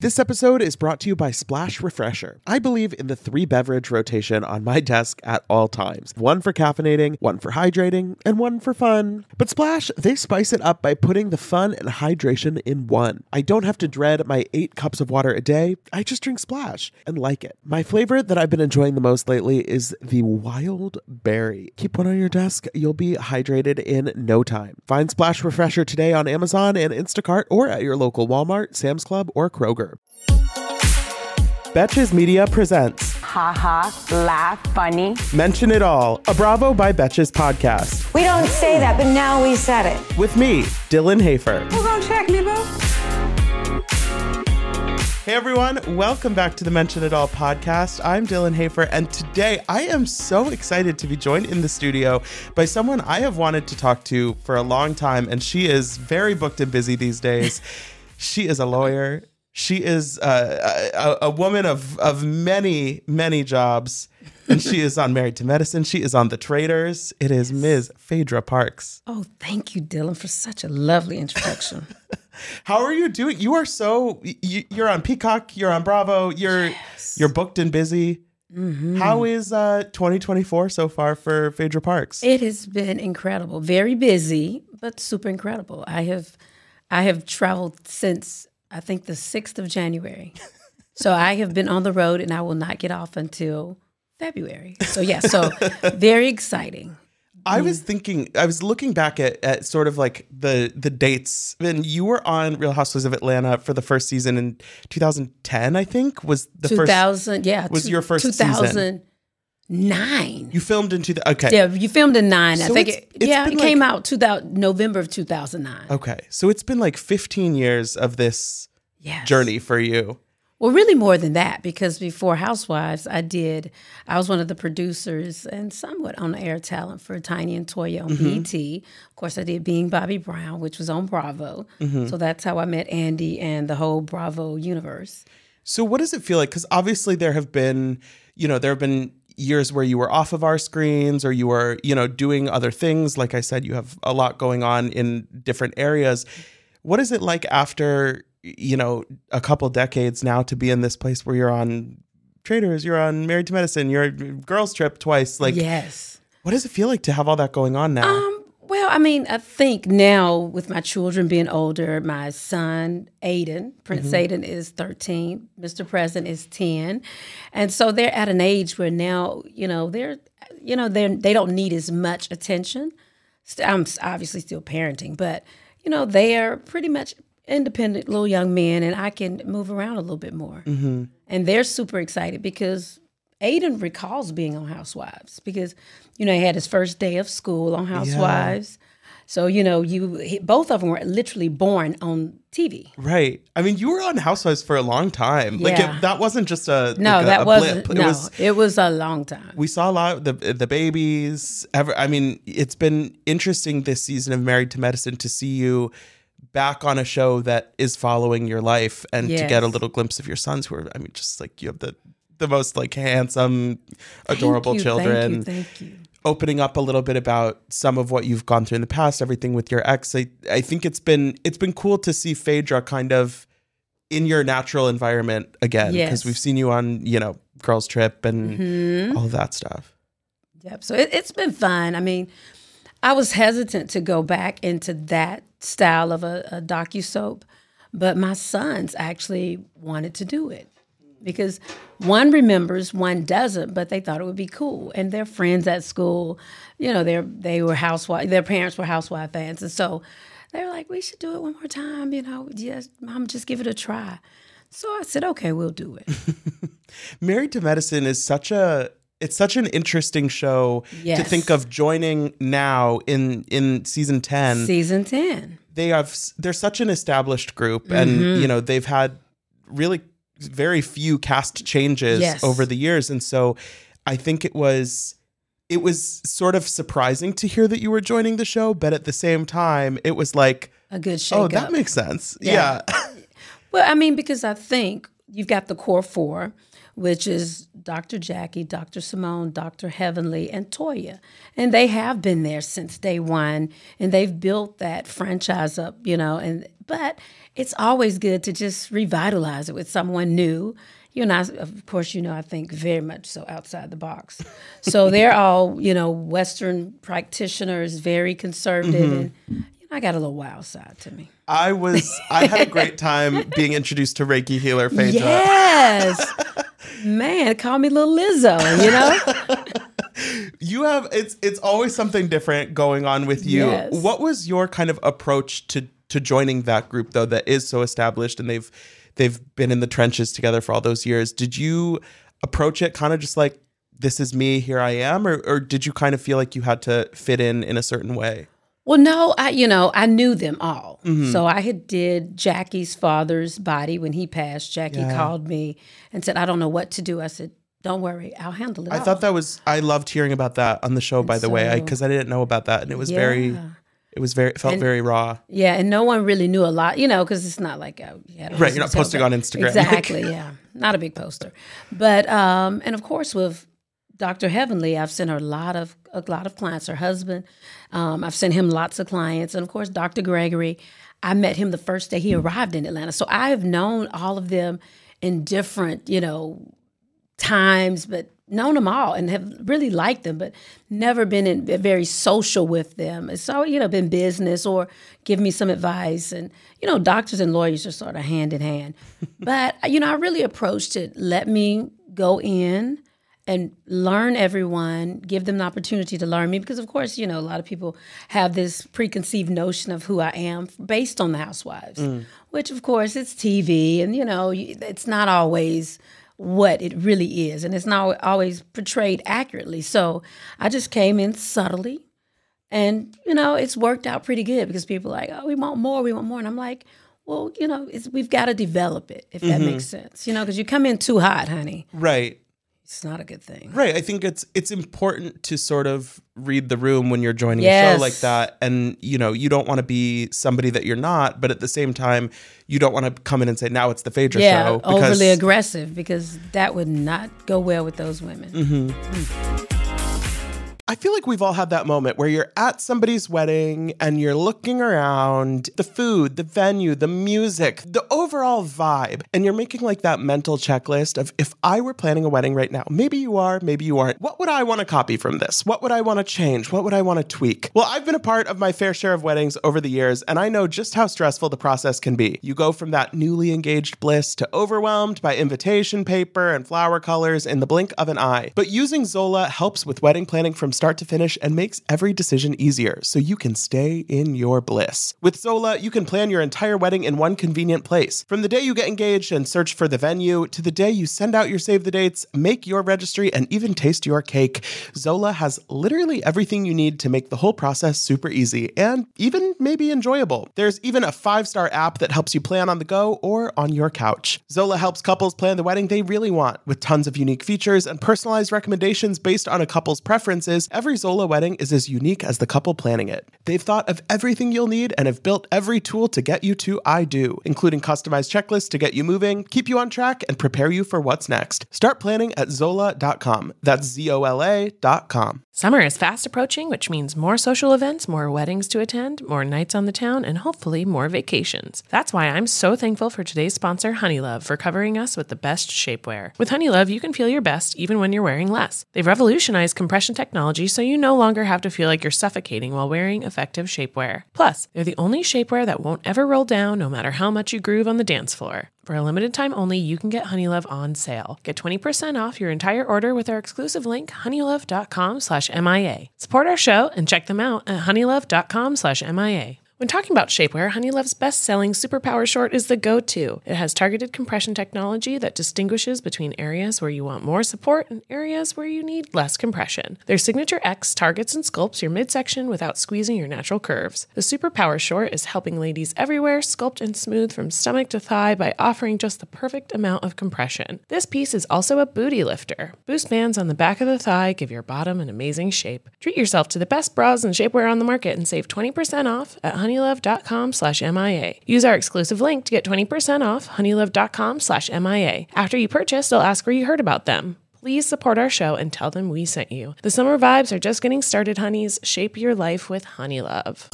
This episode is brought to you by Splash Refresher. I believe in the 3-beverage rotation on my desk at all times. One for caffeinating, one for hydrating, and one for fun. But Splash, they spice it up by putting the fun and hydration in one. I don't have to dread my 8 cups of water a day. I just drink Splash and like it. My flavor that I've been enjoying the most lately is the Wild Berry. Keep one on your desk. You'll be hydrated in no time. Find Splash Refresher today on Amazon and Instacart or at your local Walmart, Sam's Club, or Kroger. Betches Media presents Ha, laugh, funny. Mention It All, a Bravo by Betches podcast. We don't say that, but now we said it. With me, Dylan Hafer. Who's gonna check me, boo? Hey everyone, welcome back to the Mention It All podcast. I'm Dylan Hafer, and today I am so excited to be joined in the studio by someone I have wanted to talk to for a long time, and she is very booked and busy these days. She is a lawyer. She is a woman of many, many jobs, and she is on Married to Medicine. She is on The Traitors. It is Ms. Phaedra Parks. Oh, thank you, Dylan, for such a lovely introduction. How are you doing? You are you're on Peacock, you're on Bravo, you're booked and busy. Mm-hmm. How is 2024 so far for Phaedra Parks? It has been incredible. Very busy, but super incredible. I have traveled since I think the 6th of January. So I have been on the road and I will not get off until February. So very exciting. I was looking back at sort of like the dates. And you were on Real Housewives of Atlanta for the first season in 2010, I think, was the 2000, first. Was your first 2009. Season. You filmed in okay. Yeah, you filmed in 9. So I think it came out November of 2009. Okay. So it's been like 15 years of this journey for you. Well, really more than that, because before Housewives, I was one of the producers and somewhat on air talent for Tiny and Toya on BET. Of course, I did Being Bobby Brown, which was on Bravo. Mm-hmm. So that's how I met Andy and the whole Bravo universe. So what does it feel like? Because obviously there have been years where you were off of our screens or you were, doing other things. Like I said, you have a lot going on in different areas. What is it like after, a couple decades now to be in this place where you're on Traitors, you're on Married to Medicine, you're Girls Trip twice? Like, yes. What does it feel like to have all that going on now? Well, I mean, I think now with my children being older, my son, Aiden, Prince Aiden is 13, Mr. President is 10. And so they're at an age where now, they don't need as much attention. I'm obviously still parenting, but, they are pretty much independent little young men, and I can move around a little bit more. Mm-hmm. And they're super excited because Aiden recalls being on Housewives because, he had his first day of school on Housewives. Yeah. So, both of them were literally born on TV. Right. I mean, you were on Housewives for a long time. Yeah. Like, that wasn't just a wasn't. blip. It was a long time. We saw a lot of the babies. It's been interesting this season of Married to Medicine to see you back on a show that is following your life and to get a little glimpse of your sons who are, just like you have the most like handsome, adorable children. Thank you. Opening up a little bit about some of what you've gone through in the past, everything with your ex. I think it's been cool to see Phaedra kind of in your natural environment again. Because we've seen you on, Girls Trip and all of that stuff. Yep. So it's been fun. I mean, I was hesitant to go back into that style of a docusoap, but my sons actually wanted to do it because one remembers, one doesn't, but they thought it would be cool. And their friends at school, they were housewife. Their parents were housewife fans, and so they were like, "We should do it one more time." Mom, just give it a try. So I said, "Okay, we'll do it." Married to Medicine is such an interesting show to think of joining now in season 10. Season 10. They're such an established group, and they've had really very few cast changes over the years, and so I think it was sort of surprising to hear that you were joining the show, but at the same time, it was like a good shake-up. Oh, that makes sense. Yeah. Well, I mean, because I think you've got the core four, which is Dr. Jackie, Dr. Simone, Dr. Heavenly, and Toya. And they have been there since day one, and they've built that franchise up, but it's always good to just revitalize it with someone new. Of course, I think very much so outside the box. So they're all, Western practitioners, very conservative, and I got a little wild side to me. I had a great time being introduced to Reiki healer Phaedra. Yes. Man, call me Little Lizzo, You have, it's always something different going on with you. Yes. What was your kind of approach to joining that group, though, that is so established and they've been in the trenches together for all those years? Did you approach it kind of just like, this is me, here I am? Or did you kind of feel like you had to fit in a certain way? Well, no, I knew them all. Mm-hmm. So I did Jackie's father's body when he passed. Jackie called me and said, I don't know what to do. I said, don't worry, I'll handle it. I thought I loved hearing about that on the show, by the way, because I didn't know about that. And it was it felt very raw. Yeah. And no one really knew a lot, because it's not like, right. You're not posting on Instagram. Exactly. Yeah. Not a big poster. But, and of course with Dr. Heavenly, I've sent her a lot of clients, her husband. I've sent him lots of clients. And of course, Dr. Gregory, I met him the first day he arrived in Atlanta. So I have known all of them in different, times, but known them all and have really liked them, but never been very social with them. It's all, been business or give me some advice. And, doctors and lawyers are sort of hand in hand. But, I really approached it, let me go in and learn everyone, give them the opportunity to learn me. Because, of course, a lot of people have this preconceived notion of who I am based on the Housewives, which, of course, it's TV. And, it's not always what it really is. And it's not always portrayed accurately. So I just came in subtly. And, it's worked out pretty good because people are like, oh, we want more. And I'm like, well, we've got to develop it, if that makes sense. Because you come in too hot, honey. Right. It's not a good thing. Right. I think it's important to sort of read the room when you're joining a show like that. And, you don't want to be somebody that you're not, but at the same time, you don't want to come in and say, now it's the Phaedra show. Yeah, overly aggressive, because that would not go well with those women. Mm-hmm. I feel like we've all had that moment where you're at somebody's wedding and you're looking around, the food, the venue, the music, the overall vibe, and you're making like that mental checklist of, if I were planning a wedding right now, maybe you are, maybe you aren't, what would I want to copy from this? What would I want to change? What would I want to tweak? Well, I've been a part of my fair share of weddings over the years, and I know just how stressful the process can be. You go from that newly engaged bliss to overwhelmed by invitation paper and flower colors in the blink of an eye. But using Zola helps with wedding planning from start to finish and makes every decision easier so you can stay in your bliss. With Zola, you can plan your entire wedding in one convenient place. From the day you get engaged and search for the venue to the day you send out your save the dates, make your registry, and even taste your cake, Zola has literally everything you need to make the whole process super easy and even maybe enjoyable. There's even a 5-star app that helps you plan on the go or on your couch. Zola helps couples plan the wedding they really want with tons of unique features and personalized recommendations based on a couple's preferences. Every Zola wedding is as unique as the couple planning it. They've thought of everything you'll need and have built every tool to get you to I do, including customized checklists to get you moving, keep you on track, and prepare you for what's next. Start planning at Zola.com. That's ZOLA.com. Summer is fast approaching, which means more social events, more weddings to attend, more nights on the town, and hopefully more vacations. That's why I'm so thankful for today's sponsor, Honeylove, for covering us with the best shapewear. With Honeylove, you can feel your best even when you're wearing less. They've revolutionized compression technology so you no longer have to feel like you're suffocating while wearing effective shapewear. Plus, they're the only shapewear that won't ever roll down no matter how much you groove on the dance floor. For a limited time only, you can get Honeylove on sale. Get 20% off your entire order with our exclusive link, honeylove.com/MIA. Support our show and check them out at honeylove.com/MIA. When talking about shapewear, Honeylove's best-selling Superpower Short is the go-to. It has targeted compression technology that distinguishes between areas where you want more support and areas where you need less compression. Their Signature X targets and sculpts your midsection without squeezing your natural curves. The Superpower Short is helping ladies everywhere sculpt and smooth from stomach to thigh by offering just the perfect amount of compression. This piece is also a booty lifter. Boost bands on the back of the thigh give your bottom an amazing shape. Treat yourself to the best bras and shapewear on the market and save 20% off at honeylove.com/MIA. honeylove.com/MIA. Use our exclusive link to get 20% off honeylove.com/MIA. After you purchase, they'll ask where you heard about them. Please support our show and tell them we sent you. The summer vibes are just getting started, honeys. Shape your life with Honeylove.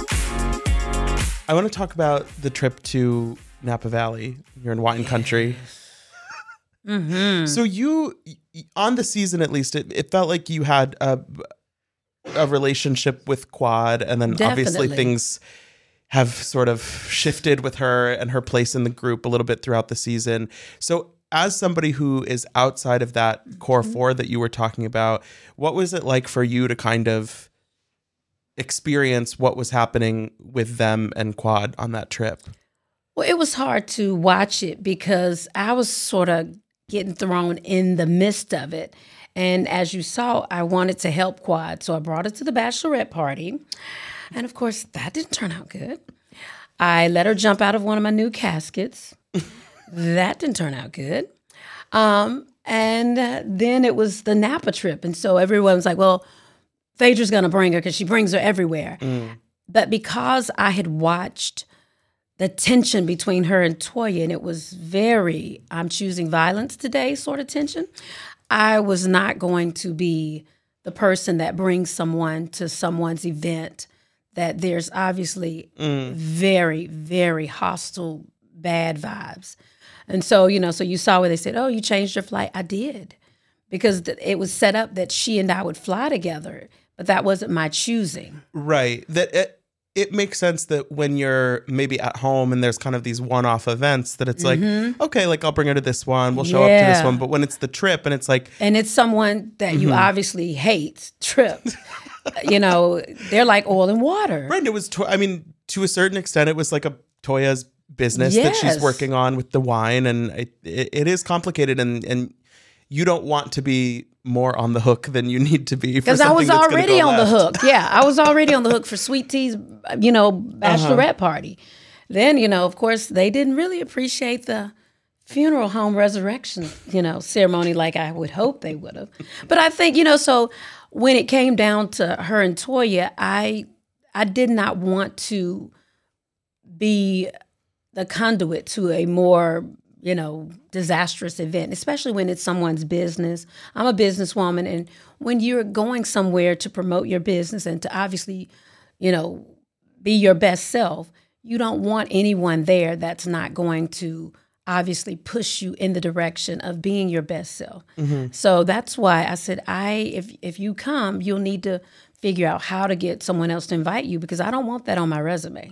I want to talk about the trip to Napa Valley. You're in wine country. So you, on the season at least, it felt like you had a relationship with Quad, and then obviously things have sort of shifted with her and her place in the group a little bit throughout the season. So as somebody who is outside of that core four that you were talking about, what was it like for you to kind of experience what was happening with them and Quad on that trip? Well, it was hard to watch it because I was sort of getting thrown in the midst of it. And as you saw, I wanted to help Quad. So I brought her to the bachelorette party. And of course, that didn't turn out good. I let her jump out of one of my new caskets. That didn't turn out good. And then it was the Napa trip. And so everyone was like, well, Phaedra's going to bring her because she brings her everywhere. But because I had watched the tension between her and Toya, and it was very, I'm choosing violence today sort of tension, I was not going to be the person that brings someone to someone's event that there's obviously very, very hostile, bad vibes. And so, so you saw where they said, oh, you changed your flight. I did, because it was set up that she and I would fly together, but that wasn't my choosing. Right. That it makes sense that when you're maybe at home and there's kind of these one-off events that it's like, okay, like I'll bring her to this one, we'll show up to this one. But when it's the trip and it's like... And it's someone that you obviously hate, trip, they're like oil and water. Right. It was, to a certain extent, it was like a Toya's business that she's working on with the wine. And it is complicated, and you don't want to be more on the hook than you need to be. Because I was already on the hook. Yeah, I was already on the hook for Sweet Tea's, bachelorette party. Then, of course, they didn't really appreciate the funeral home resurrection, ceremony like I would hope they would have. But I think, so when it came down to her and Toya, I did not want to be the conduit to a more disastrous event, especially when it's someone's business. I'm a businesswoman, and when you're going somewhere to promote your business and to obviously, be your best self, you don't want anyone there that's not going to obviously push you in the direction of being your best self. So that's why I said, if you come, you'll need to figure out how to get someone else to invite you, because I don't want that on my resume.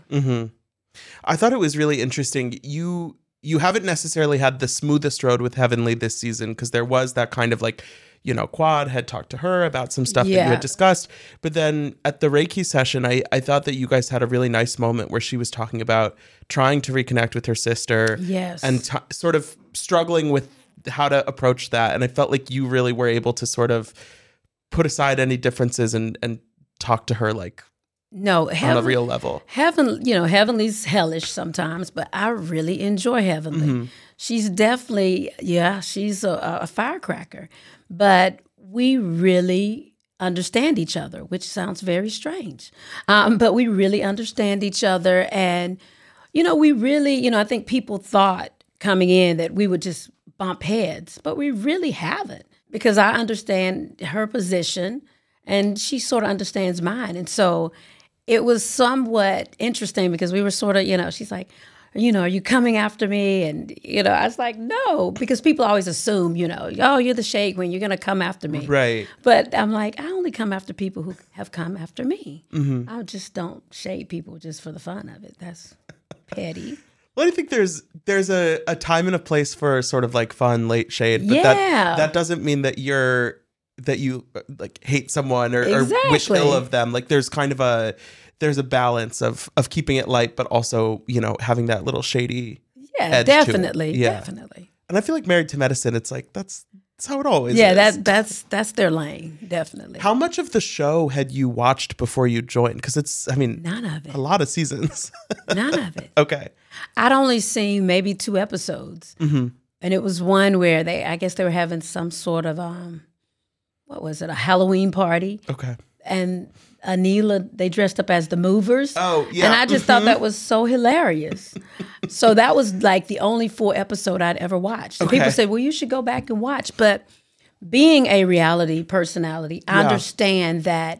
I thought it was really interesting. You haven't necessarily had the smoothest road with Heavenly this season, because there was that kind of like, Quad had talked to her about some stuff that you had discussed. But then at the Reiki session, I thought that you guys had a really nice moment where she was talking about trying to reconnect with her sister. Yes. And sort of struggling with how to approach that. And I felt like you really were able to sort of put aside any differences and talk to her like, no, on a real level. Heavenly's hellish sometimes, but I really enjoy Heavenly. She's definitely, she's a firecracker. But we really understand each other, which sounds very strange. But we really understand each other. And, we really, I think people thought coming in that we would just bump heads, but we really haven't, because I understand her position and she sort of understands mine. And so it was somewhat interesting, because we were sort of, she's like, are you coming after me? And, I was like, no, because people always assume, oh, you're the Shade Queen, you're going to come after me. Right. But I'm like, I only come after people who have come after me. I just don't shade people just for the fun of it. That's petty. Well, I think there's a time and a place for sort of like fun, late shade. But that doesn't mean that you like hate someone or wish ill of them. Like there's kind of there's a balance of keeping it light, but also, having that little shady edge definitely. To it. Yeah, definitely. And I feel like Married to Medicine, it's like, that's how it always is. Yeah, that's their lane, definitely. How much of the show had you watched before you joined? Because it's, none of it. A lot of seasons. None of it. Okay. I'd only seen maybe 2 episodes. And it was one where I guess they were having some sort of, what was it, a Halloween party. Okay. and Anila, they dressed up as the Movers. Oh, yeah. And I just thought that was so hilarious. So that was like the only full episode I'd ever watched. And people said, well, you should go back and watch. But being a reality personality, I understand that,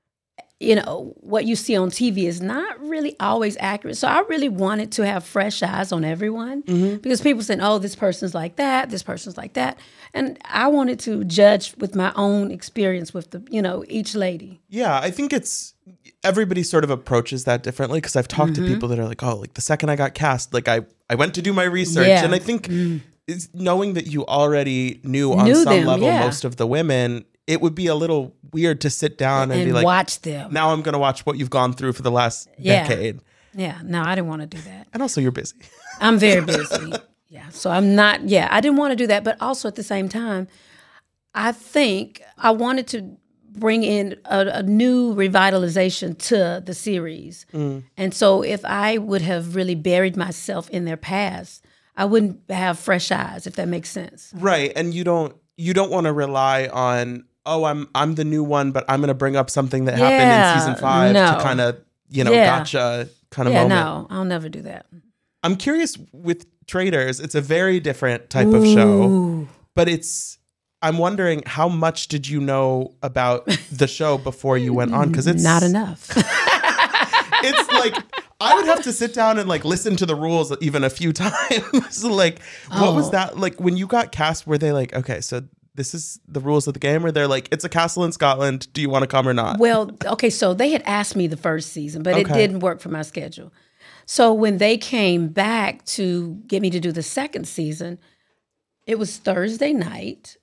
what you see on TV is not really always accurate. So I really wanted to have fresh eyes on everyone because people said, oh, this person's like that, this person's like that. And I wanted to judge with my own experience with each lady. Yeah, I think everybody sort of approaches that differently because I've talked to people that are like, oh, like the second I got cast, like I went to do my research. Yeah. And I think it's knowing that you already knew on some them, level yeah. most of the women, it would be a little weird to sit down and be like, watch them. Now I'm going to watch what you've gone through for the last decade. Yeah, no, I didn't want to do that. And also you're busy. I'm very busy. Yeah, so I'm not, I didn't want to do that. But also at the same time, I think I wanted to bring in a new revitalization to the series. And so if I would have really buried myself in their past, I wouldn't have fresh eyes, if that makes sense. Right. And you don't want to rely on, oh, I'm the new one, but I'm going to bring up something that happened in season 5 to kind of, gotcha kind of moment. No, I'll never do that. I'm curious with Traitors, it's a very different type of show, but I'm wondering how much did you know about the show before you went on? Because it's not enough. It's like, I would have to sit down and like listen to the rules even a few times. Like, what was that? Like when you got cast, were they like, okay, so this is the rules of the game? Or they're like, it's a castle in Scotland. Do you want to come or not? Well, okay, so they had asked me the first season, but it didn't work for my schedule. So when they came back to get me to do the second season, it was Thursday night,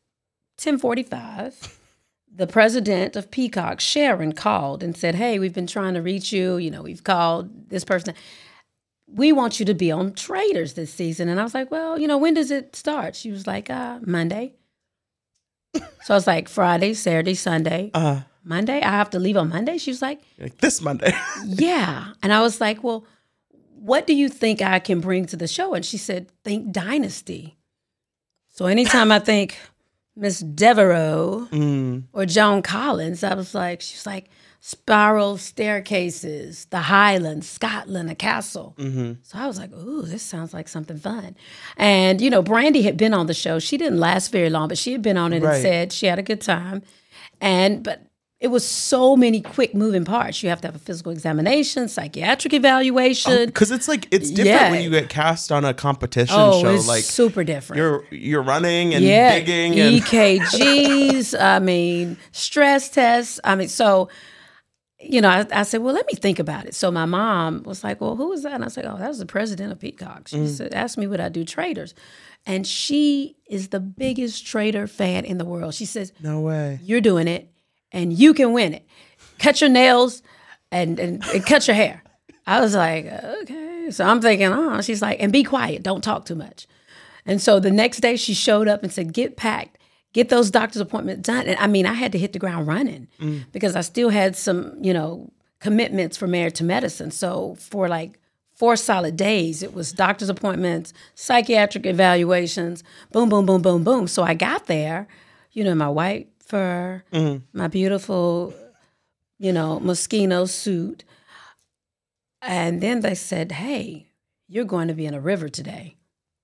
10:45. The president of Peacock, Sharon, called and said, hey, we've been trying to reach you. We've called this person. We want you to be on Traitors this season. And I was like, well, when does it start? She was like, Monday. So I was like, Friday, Saturday, Sunday, Monday. I have to leave on Monday? She was like, this Monday. Yeah. And I was like, well, what do you think I can bring to the show? And she said, think Dynasty. So anytime I think Miss Devereaux or Joan Collins, she's like, spiral staircases, the Highlands, Scotland, a castle. So I was like, ooh, this sounds like something fun. And, Brandy had been on the show. She didn't last very long, but she had been on it and said she had a good time. But it was so many quick moving parts. You have to have a physical examination, psychiatric evaluation. Because it's different when you get cast on a competition show. It's like super different. You're running and digging. And EKGs, stress tests. So, I said, well, let me think about it. So my mom was like, well, who was that? And I said, oh, that was the president of Peacock. She said, asked me would I do Traitors. And she is the biggest Traitor fan in the world. She says, no way. You're doing it. And you can win it. Cut your nails and cut your hair. I was like, okay. So I'm thinking, she's like, and be quiet. Don't talk too much. And so the next day she showed up and said, get packed. Get those doctor's appointments done. And I had to hit the ground running because I still had some, commitments for Married to Medicine. So for like 4 solid days, it was doctor's appointments, psychiatric evaluations, boom, boom, boom, boom, boom. So I got there, my white fur, my beautiful, Moschino suit. And then they said, hey, you're going to be in a river today.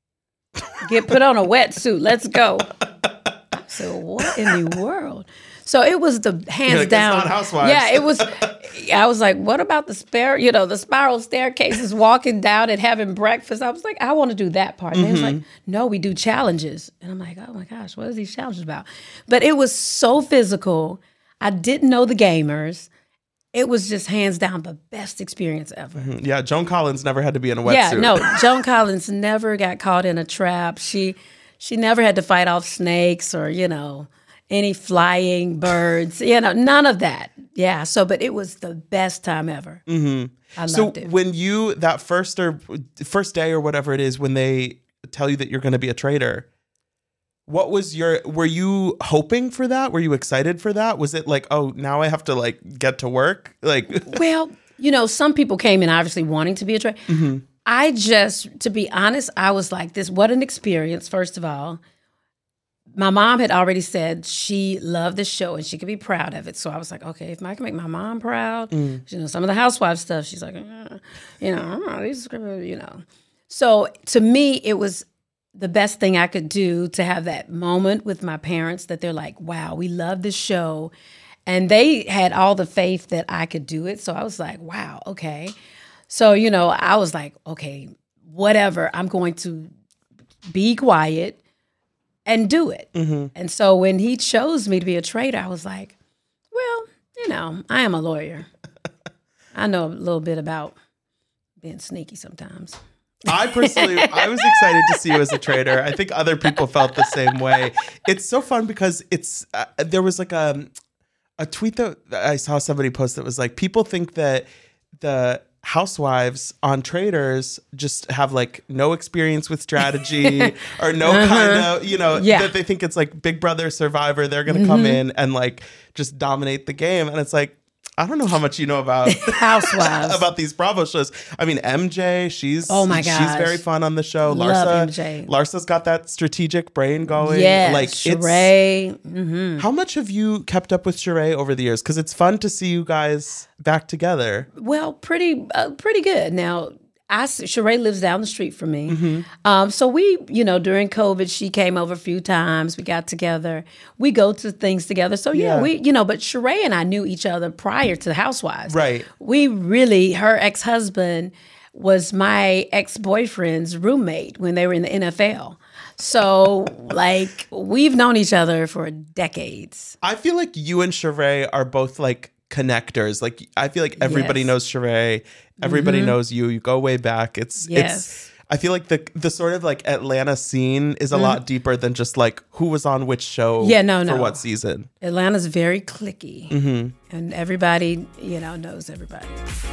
Put on a wetsuit. Let's go. I said, what in the world? So it was the hands down. It's not Housewives. Yeah, it was. I was like, what about the spiral staircases, walking down and having breakfast? I was like, I want to do that part. And they was like, no, we do challenges. And I'm like, oh my gosh, what are these challenges about? But it was so physical. I didn't know the gamers. It was just hands down the best experience ever. Yeah, Joan Collins never had to be in a wetsuit. Yeah, no, Joan Collins never got caught in a trap. She never had to fight off snakes or, any flying birds, none of that. Yeah. So, but it was the best time ever. I loved it. So when you, that first day or whatever it is, when they tell you that you're going to be a traitor, what was were you hoping for that? Were you excited for that? Was it like, oh, now I have to like get to work? Like, well, some people came in obviously wanting to be a traitor. I just, to be honest, I was like this, what an experience, first of all. my mom had already said she loved the show and she could be proud of it. So I was like, okay, if I can make my mom proud, some of the housewife stuff, she's like, So to me, it was the best thing I could do to have that moment with my parents that they're like, wow, we love this show. And they had all the faith that I could do it. So I was like, wow, okay. So, I was like, okay, whatever, I'm going to be quiet and do it. And so when he chose me to be a trader, I was like, well, I am a lawyer. I know a little bit about being sneaky sometimes. I was excited to see you as a trader. I think other people felt the same way. It's so fun because there was like a tweet that I saw somebody post that was like, people think that the housewives on traders just have like no experience with strategy or no kind of, that they think it's like Big Brother Survivor. They're going to come in and like just dominate the game. And it's like, I don't know how much you know about housewives, about these Bravo shows. I mean, MJ, she's she's very fun on the show. Love MJ. Larsa's got that strategic brain going. Yeah, like Sheree. How much have you kept up with Sheree over the years? Because it's fun to see you guys back together. Well, pretty good. Now, Sheree lives down the street from me. So we, during COVID, she came over a few times. We got together. We go to things together. So we, but Sheree and I knew each other prior to the Housewives. Right. Her ex-husband was my ex-boyfriend's roommate when they were in the NFL. So, like, we've known each other for decades. I feel like you and Sheree are both like connectors. Like, I feel like everybody knows Sheree. Everybody knows you. You go way back. It's I feel like the sort of like Atlanta scene is a lot deeper than just like who was on which show for what season. Atlanta's very cliquey. And everybody, knows everybody.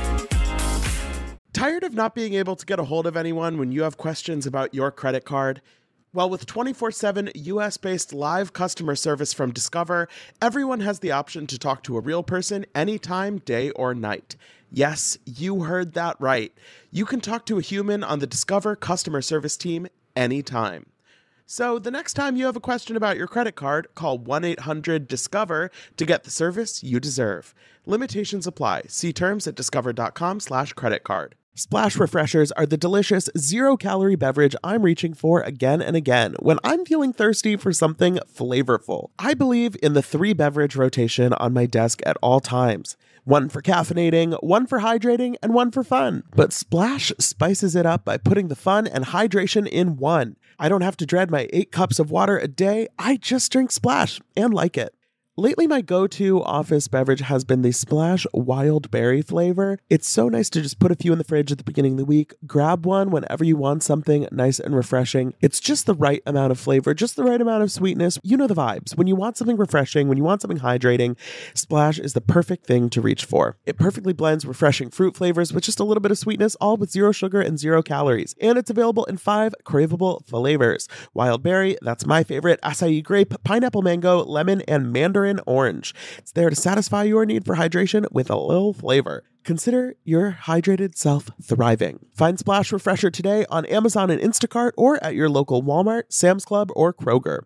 Tired of not being able to get a hold of anyone when you have questions about your credit card? Well, with 24/7 US-based live customer service from Discover, everyone has the option to talk to a real person anytime, day or night. Yes, you heard that right. You can talk to a human on the Discover customer service team anytime. So the next time you have a question about your credit card, call 1-800-DISCOVER to get the service you deserve. Limitations apply. See terms at discover.com/creditcard. Splash Refreshers are the delicious zero-calorie beverage I'm reaching for again and again when I'm feeling thirsty for something flavorful. I believe in the 3-beverage rotation on my desk at all times. One for caffeinating, one for hydrating, and one for fun. But Splash spices it up by putting the fun and hydration in one. I don't have to dread my 8 cups of water a day. I just drink Splash and like it. Lately, my go-to office beverage has been the Splash Wild Berry flavor. It's so nice to just put a few in the fridge at the beginning of the week, grab one whenever you want something nice and refreshing. It's just the right amount of flavor, just the right amount of sweetness. You know the vibes. When you want something refreshing, when you want something hydrating, Splash is the perfect thing to reach for. It perfectly blends refreshing fruit flavors with just a little bit of sweetness, all with 0 sugar and 0 calories. And it's available in 5 craveable flavors. Wild Berry, that's my favorite, acai grape, pineapple mango, lemon, and mandarin orange. It's there to satisfy your need for hydration with a little flavor. Consider your hydrated self thriving. Find Splash Refresher today on Amazon and Instacart or at your local Walmart, Sam's Club, or Kroger.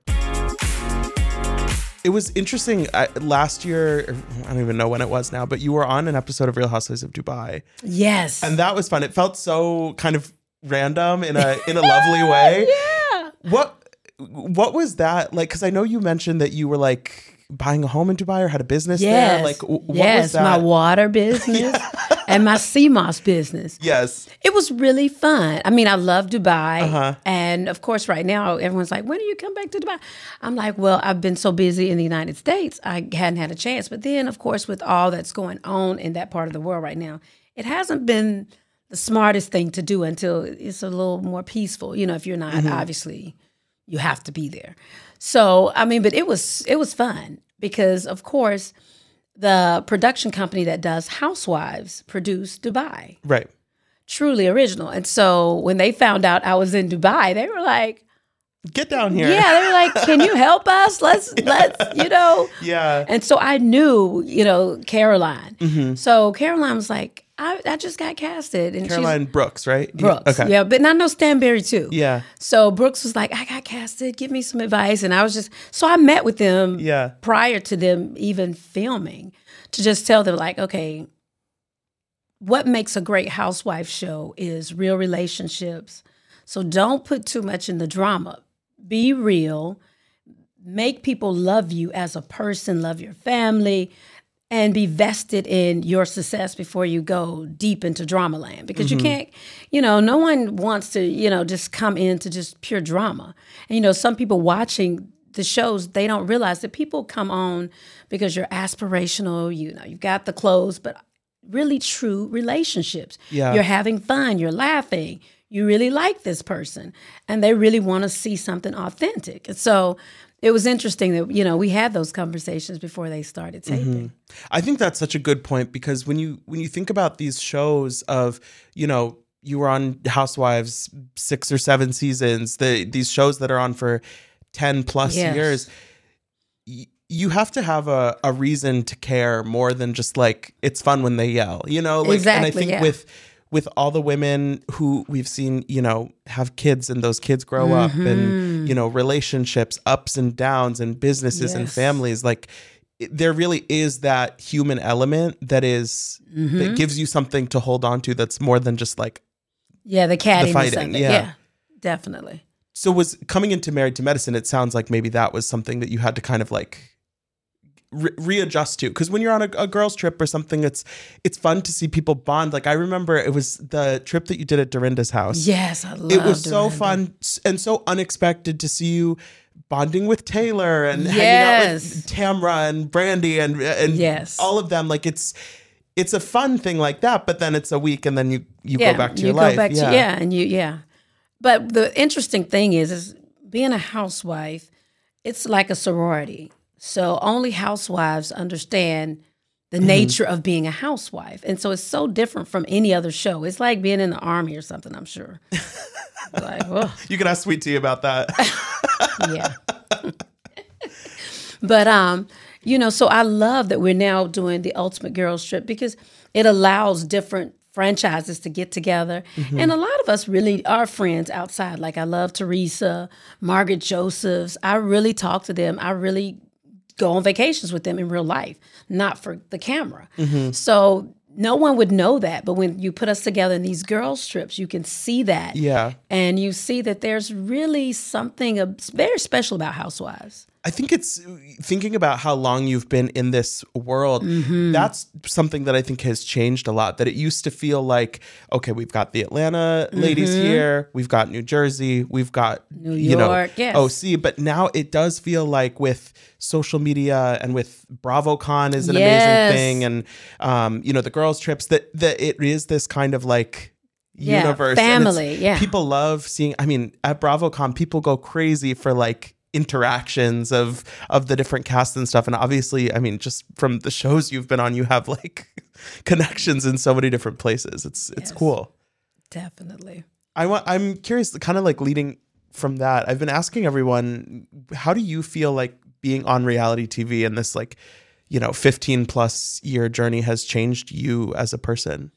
It was interesting last year, I don't even know when it was now, but you were on an episode of Real Housewives of Dubai. Yes. And that was fun. It felt so kind of random in a lovely way. Yeah. What was that like? Because I know you mentioned that you were like buying a home in Dubai or had a business there. Like, what was that? My water business and my sea moss business. Yes. It was really fun. I mean, I love Dubai. And of course, right now, everyone's like, when do you come back to Dubai? I'm like, well, I've been so busy in the United States, I hadn't had a chance. But then, of course, with all that's going on in that part of the world right now, it hasn't been the smartest thing to do until it's a little more peaceful. If you're not, obviously, you have to be there. So, I mean, but it was fun because, of course, the production company that does Housewives produced Dubai. Right. Truly original. And so when they found out I was in Dubai, they were like, Get down here. Yeah, they were like, "Can you help us? Let's, Yeah. And so I knew, Caroline. So Caroline was like, I just got casted. And Caroline Brooks, right? Brooks. Okay. Yeah, but I know Stanberry too. Yeah. So Brooks was like, I got casted. Give me some advice. And I was so I met with them prior to them even filming to just tell them like, okay, what makes a great housewife show is real relationships. So don't put too much in the drama. Be real. Make people love you as a person, love your family, and be vested in your success before you go deep into drama land. Because you can't, no one wants to, just come into just pure drama. And, some people watching the shows, they don't realize that people come on because you're aspirational, you've got the clothes, but really true relationships. Yeah. You're having fun, you're laughing, you really like this person, and they really want to see something authentic. And so it was interesting that, we had those conversations before they started taping. I think that's such a good point, because when you think about these shows of, you were on Housewives 6 or 7 seasons, these shows that are on for 10 plus years, you have to have a reason to care more than just like, it's fun when they yell, Exactly, and I think with all the women who we've seen, have kids and those kids grow up and, relationships, ups and downs and businesses and families, like there really is that human element that is, that gives you something to hold on to that's more than just like, the cattiness fighting. of it. Yeah, definitely. So was coming into Married to Medicine, it sounds like maybe that was something that you had to kind of like readjust to, because when you're on a girls trip or something, it's fun to see people bond. Like I remember it was the trip that you did at Dorinda's house. Yes, I love it. Was Dorinda. so fun and so unexpected to see you bonding with Taylor and hanging out with Tamra and Brandy and all of them. Like it's a fun thing like that, but then it's a week and then you go back to your life. But the interesting thing is being a housewife, it's like a sorority. So only housewives understand the nature of being a housewife. And so it's so different from any other show. It's like being in the Army or something, I'm sure. Like, whoa. You can ask Sweet Tea about that. Yeah. But, so I love that we're now doing the Ultimate Girls Trip because it allows different franchises to get together. And a lot of us really are friends outside. Like I love Teresa, Margaret Josephs. I really talk to them. I really go on vacations with them in real life, not for the camera. So no one would know that. But when you put us together in these girls trips, you can see that. Yeah. And you see that there's really something very special about Housewives. I think it's thinking about how long you've been in this world. That's something that I think has changed a lot. That it used to feel like, okay, we've got the Atlanta ladies here, we've got New Jersey, we've got New York, OC. But now it does feel like with social media and with BravoCon is an amazing thing, and the girls trips that it is this kind of like universe, family. And people love seeing. I mean, at BravoCon, people go crazy for like interactions of the different casts and stuff, and obviously, I mean, just from the shows you've been on, you have like connections in so many different places. It's cool. Definitely. I'm curious, kind of like leading from that, I've been asking everyone, how do you feel like being on reality TV and this like 15 plus year journey has changed you as a person?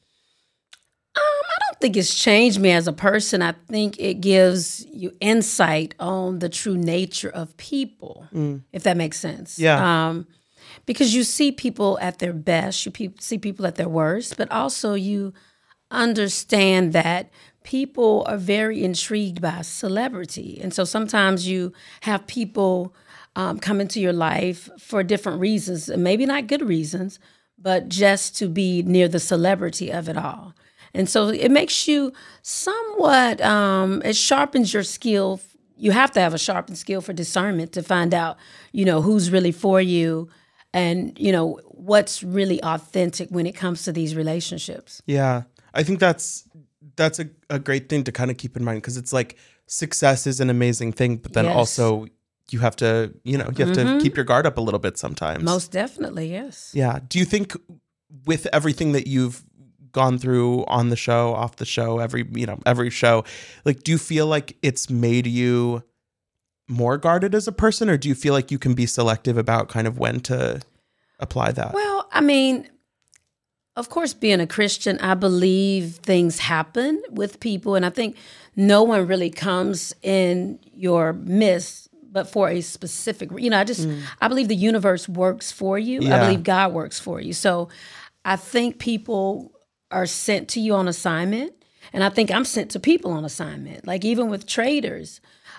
I don't think it's changed me as a person. I think it gives you insight on the true nature of people, if that makes sense. Yeah. Because you see people at their best, you see people at their worst, but also you understand that people are very intrigued by celebrity. And so sometimes you have people come into your life for different reasons, and maybe not good reasons, but just to be near the celebrity of it all. And so it makes you somewhat, it sharpens your skill. You have to have a sharpened skill for discernment to find out, who's really for you and, what's really authentic when it comes to these relationships. Yeah. I think that's a great thing to kind of keep in mind, because it's like success is an amazing thing, but then also you have to, to keep your guard up a little bit sometimes. Most definitely, yes. Yeah. Do you think with everything that you've gone through on the show, off the show, every show, like, do you feel like it's made you more guarded as a person, or do you feel like you can be selective about kind of when to apply that? Well, I mean, of course, being a Christian, I believe things happen with people, and I think no one really comes in your midst but for a specific, I believe the universe works for you. Yeah. I believe God works for you. So I think people are sent to you on assignment, and I think I'm sent to people on assignment. Like even with traders,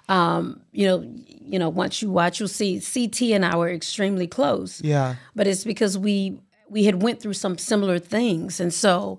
once you watch, you'll see CT and I were extremely close. Yeah. But it's because we had went through some similar things. And so,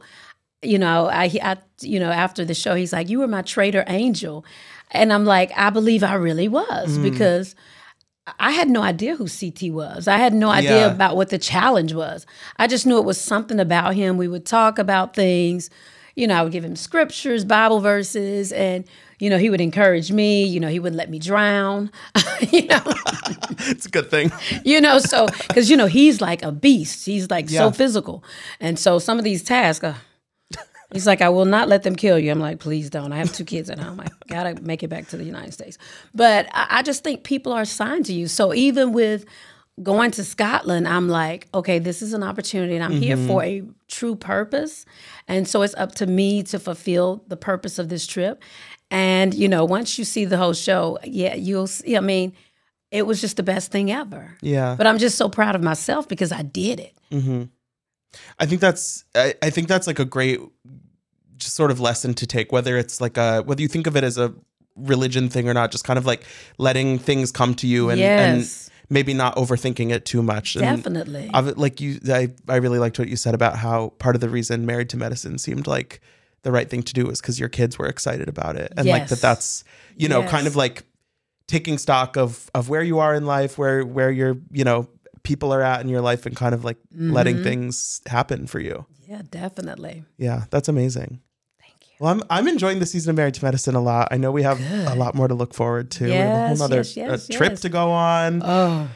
after the show, he's like, "You were my trader angel." And I'm like, I believe I really was, because I had no idea who CT was. I had no idea about what the challenge was. I just knew it was something about him. We would talk about things. I would give him scriptures, Bible verses, and, he would encourage me. He wouldn't let me drown, It's a good thing. So, because, he's like a beast. He's like so physical. And so some of these tasks, he's like, "I will not let them kill you." I'm like, "Please don't. I have 2 kids at home. I got to make it back to the United States." But I just think people are assigned to you. So even with going to Scotland, I'm like, okay, this is an opportunity, and I'm here for a true purpose. And so it's up to me to fulfill the purpose of this trip. And, once you see the whole show, you'll see, it was just the best thing ever. Yeah. But I'm just so proud of myself because I did it. Mm-hmm. I think that's like a great just sort of lesson to take, whether it's like whether you think of it as a religion thing or not, just kind of like letting things come to you and maybe not overthinking it too much. Definitely. And I really liked what you said about how part of the reason Married to Medicine seemed like the right thing to do was because your kids were excited about it. And like that's, kind of like taking stock of where you are in life, where your, people are at in your life, and kind of like letting things happen for you. Yeah, definitely. Yeah, that's amazing. Thank you. Well, I'm enjoying the season of Married to Medicine a lot. I know we have a lot more to look forward to. We have a whole other trip to go on. Oh.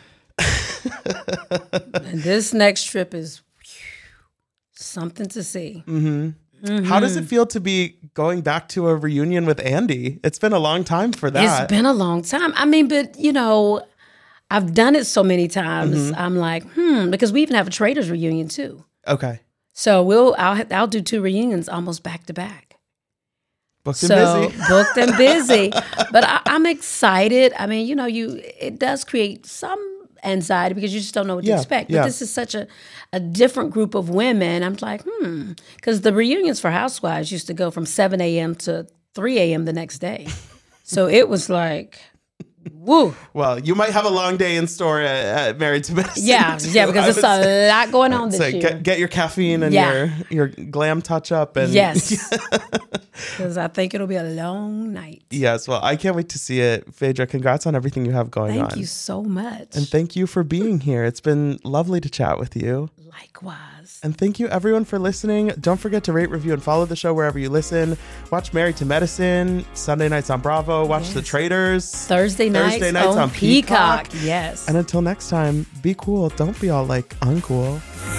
And this next trip is something to see. How does it feel to be going back to a reunion with Andy? It's been a long time for that. It's been a long time. But I've done it so many times. I'm like, because we even have a traders reunion too. Okay. So I'll do 2 reunions almost back to back. Booked and busy. Booked and busy. But I'm excited. It does create some anxiety because you just don't know what to expect. But this is such a different group of women. I'm like, because the reunions for Housewives used to go from 7 a.m. to 3 a.m. the next day. So it was like, woo. Well, you might have a long day in store at Married to Medicine. Yeah, because there's a lot going on this year. Get your caffeine and your glam touch up. And yes. Because I think it'll be a long night. Yes, well, I can't wait to see it. Phaedra, congrats on everything you have going on. Thank you so much. And thank you for being here. It's been lovely to chat with you. Likewise. And thank you everyone for listening. Don't forget to rate, review, and follow the show wherever you listen. Watch Married to Medicine Sunday nights on Bravo. Watch The Traders Thursday nights on Peacock. Yes. And until next time, be cool. Don't be all like uncool.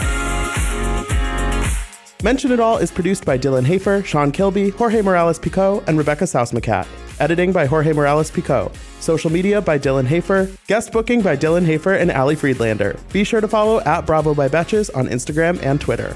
Mention It All is produced by Dylan Hafer, Sean Kilby, Jorge Morales-Pico, and Rebecca Sausmacat. Editing by Jorge Morales-Pico. Social media by Dylan Hafer. Guest booking by Dylan Hafer and Ali Friedlander. Be sure to follow @Bravo by Betches on Instagram and Twitter.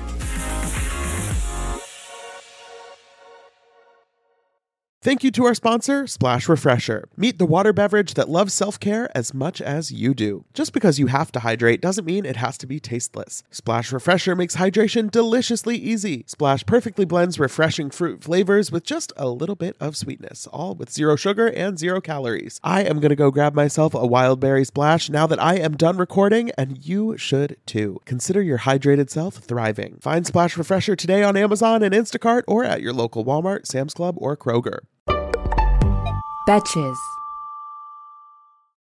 Thank you to our sponsor, Splash Refresher. Meet the water beverage that loves self-care as much as you do. Just because you have to hydrate doesn't mean it has to be tasteless. Splash Refresher makes hydration deliciously easy. Splash perfectly blends refreshing fruit flavors with just a little bit of sweetness, all with 0 sugar and 0 calories. I am going to go grab myself a wild berry splash now that I am done recording, and you should too. Consider your hydrated self thriving. Find Splash Refresher today on Amazon and Instacart or at your local Walmart, Sam's Club, or Kroger. Betches.